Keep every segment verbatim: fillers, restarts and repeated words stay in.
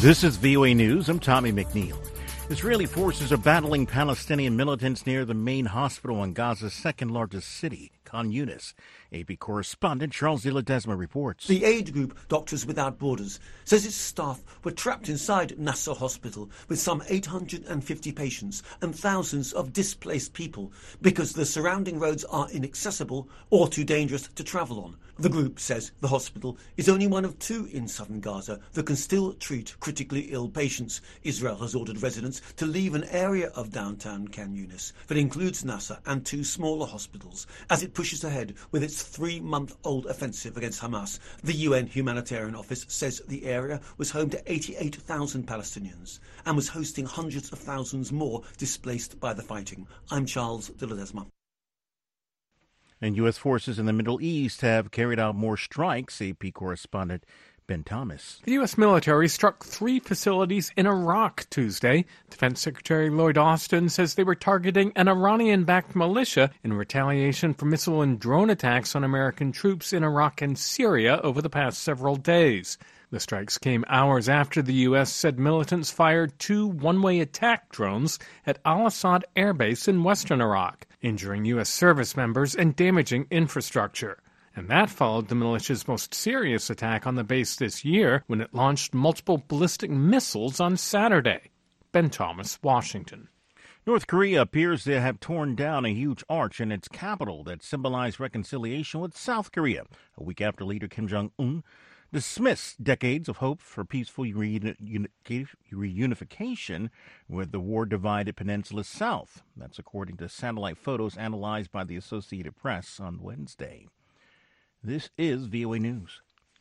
This is V O A News. I'm Tommy McNeil. Israeli forces are battling Palestinian militants near the main hospital in Gaza's second-largest city, Khan Yunis. A P correspondent Charles de Ledesma reports. The aid group Doctors Without Borders says its staff were trapped inside Nasser Hospital with some eight hundred fifty patients and thousands of displaced people because the surrounding roads are inaccessible or too dangerous to travel on. The group says the hospital is only one of two in southern Gaza that can still treat critically ill patients. Israel has ordered residents to leave an area of downtown Khan Yunis that includes Nasser and two smaller hospitals as it pushes ahead with its three-month-old offensive against Hamas. The U N Humanitarian Office says the area was home to eighty-eight thousand Palestinians and was hosting hundreds of thousands more displaced by the fighting. I'm Charles de Ledesma. And U S forces in the Middle East have carried out more strikes. A P correspondent Ben Thomas. The U S military struck three facilities in Iraq Tuesday. Defense Secretary Lloyd Austin says they were targeting an Iranian-backed militia in retaliation for missile and drone attacks on American troops in Iraq and Syria over the past several days. The strikes came hours after the U S said militants fired two one-way attack drones at Al-Assad Air Base in western Iraq, injuring U S service members and damaging infrastructure. And that followed the militia's most serious attack on the base this year when it launched multiple ballistic missiles on Saturday. Ben Thomas, Washington. North Korea appears to have torn down a huge arch in its capital that symbolized reconciliation with South Korea, a week after leader Kim Jong-un dismissed decades of hope for peaceful reuni- reunification with the war-divided peninsula's south. That's according to satellite photos analyzed by the Associated Press on Wednesday. This is V O A News.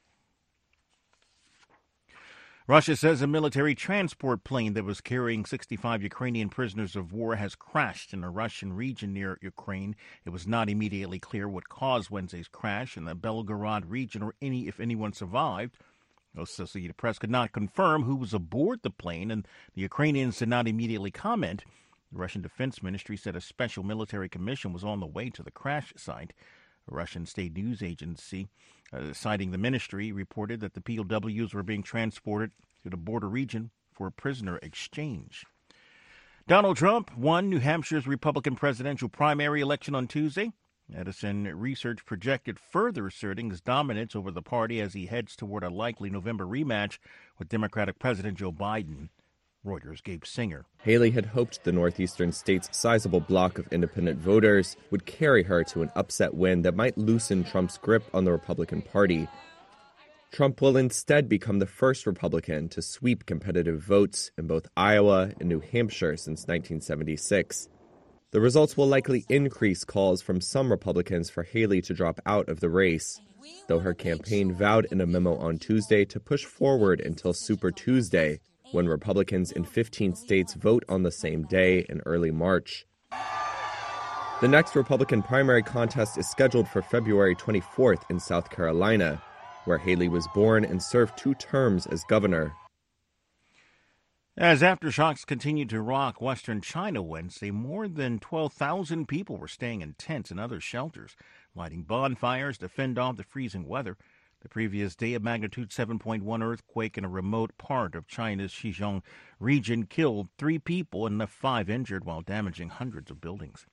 Russia says a military transport plane that was carrying sixty-five Ukrainian prisoners of war has crashed in a Russian region near Ukraine. It was not immediately clear what caused Wednesday's crash in the Belgorod region or any if anyone survived. The Associated Press could not confirm who was aboard the plane, and the Ukrainians did not immediately comment. The Russian Defense Ministry said a special military commission was on the way to the crash site. A Russian state news agency, uh, citing the ministry, reported that the P O Ws were being transported to the border region for a prisoner exchange. Donald Trump won New Hampshire's Republican presidential primary election on Tuesday. Edison Research projected further asserting his dominance over the party as he heads toward a likely November rematch with Democratic President Joe Biden. Reuters' Gabe Singer. Haley had hoped the northeastern state's sizable block of independent voters would carry her to an upset win that might loosen Trump's grip on the Republican Party. Trump will instead become the first Republican to sweep competitive votes in both Iowa and New Hampshire since nineteen seventy-six. The results will likely increase calls from some Republicans for Haley to drop out of the race, though her campaign vowed in a memo on Tuesday to push forward until Super Tuesday, when Republicans in fifteen states vote on the same day in early March. The next Republican primary contest is scheduled for February twenty-fourth in South Carolina, where Haley was born and served two terms as governor. As aftershocks continued to rock western China Wednesday, more than twelve thousand people were staying in tents and other shelters, lighting bonfires to fend off the freezing weather. The previous day, a magnitude seven point one earthquake in a remote part of China's Xizang region killed three people and left five injured while damaging hundreds of buildings.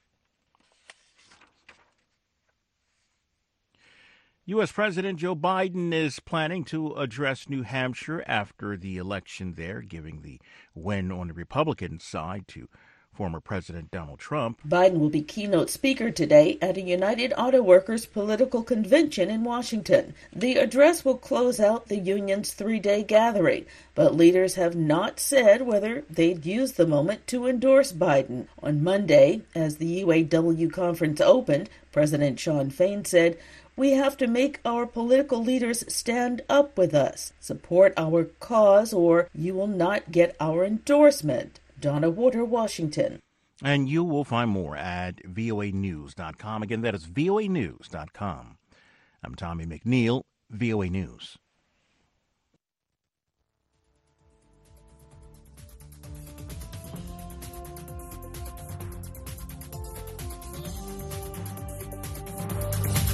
U S. President Joe Biden is planning to address New Hampshire after the election there, giving the win on the Republican side to former President Donald Trump. Biden will be keynote speaker today at a United Auto Workers political convention in Washington. The address will close out the union's three-day gathering, but leaders have not said whether they'd use the moment to endorse Biden. On Monday, as the U A W conference opened, President Shawn Fain said, "We have to make our political leaders stand up with us, support our cause, or you will not get our endorsement." Donna Water, Washington. And you will find more at V O A news dot com. Again, that is V O A news dot com. I'm Tommy McNeil, V O A News.